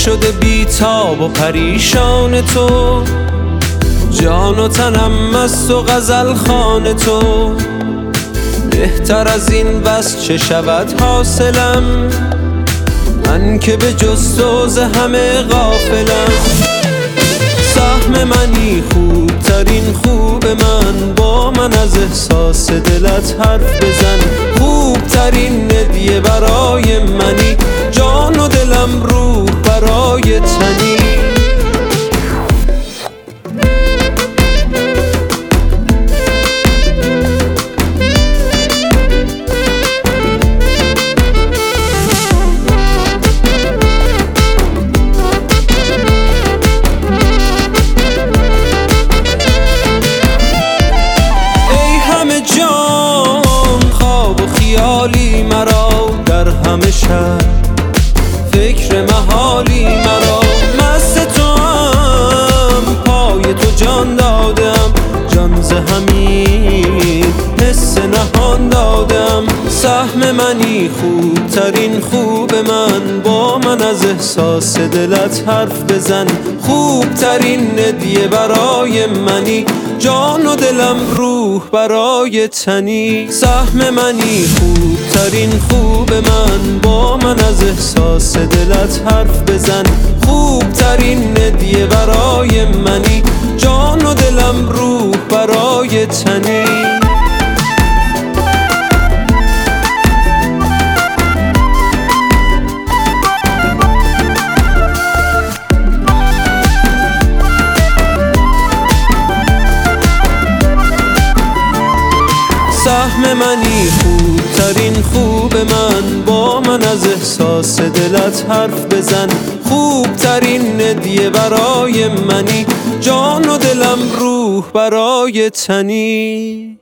شده بی‌تاب و پریشان تو، جان و تنم مست و غزل خوان تو. بهتر از این بس چه شود حاصلم، من که به جز تو ز همه غافلم. سهم منی خوبترین خوب من، با من از احساس دلت حرف بزن. خوبترین هدیه برای منی، جان و دلم روح برای تنی. مرا در همه شب فکر محالی، مرا مست تو هم پای تو جان دادم. جان ز همین حس نهان دادم. سهم منی خوبترین خوب من، با من از احساس دلت حرف بزن. خوبترین هدیه برای منی، جان و دلم روح برای تنی. سهم منی خوبترین خوب من، با من از احساس دلت حرف بزن. خوبترین هدیه برای منی، جان و دلم روح برای تنی. سهم منی خوبترین خوب من، با من از احساس دلت حرف بزن. خوبترین هدیه برای منی، جان و دلم روح برای تنی.